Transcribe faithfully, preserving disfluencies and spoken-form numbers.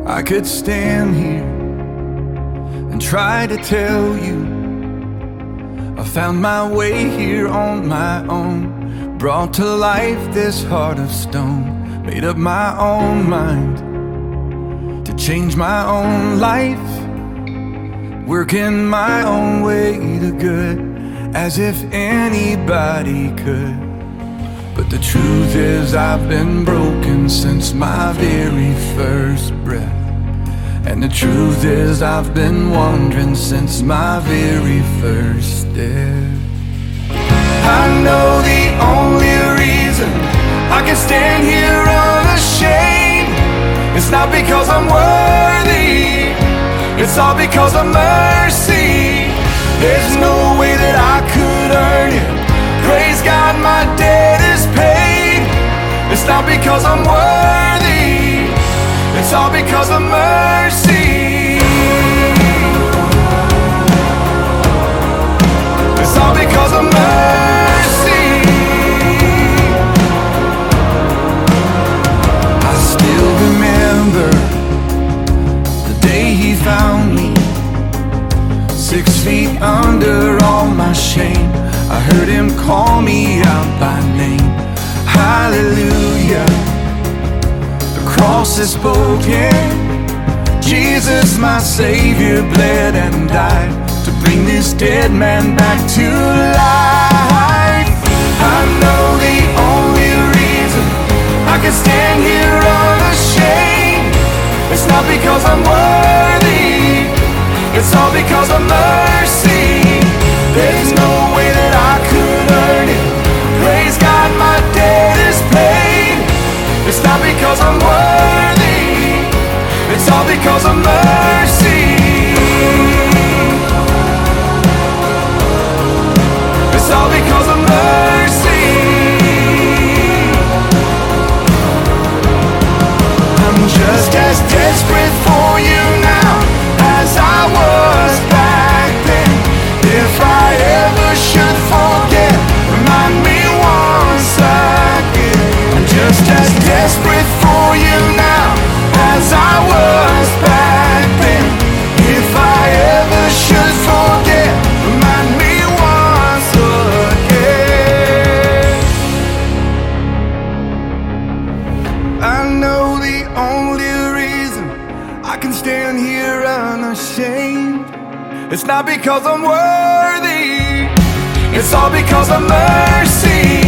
I could stand here and try to tell you I found my way here on my own, brought to life this heart of stone, made up my own mind to change my own life, working my own way to good, as if anybody could. But the truth is I've been broken since my very first breath. And the truth is I've been wandering since my very first step. I know the only reason I can stand here unashamed, it's not because I'm worthy, it's all because of mercy. There's no way that I could earn it. Praise God, my debt is paid. It's not because I'm worthy, it's all because of mercy. It's all because of mercy. I still remember the day He found me, six feet under all my shame. I heard Him call me out by name. Hallelujah, the cross is spoken. Jesus, my Savior, bled and died to bring this dead man back to life. I know the only reason I can stand here unashamed, it's not because I'm worthy, it's all because of mercy. There's no way that I could earn it. Praise God, my debt is paid. It's not because I'm worthy, it's all because of mercy. It's all because of mercy. I'm just as desperate for you now as I was back then. If I ever should forget, remind me once again. I'm just as desperate for you now as I was back then. If I ever should forget, remind me once again. I know the only reason I can stand here unashamed, it's not because I'm worthy, it's all because of mercy.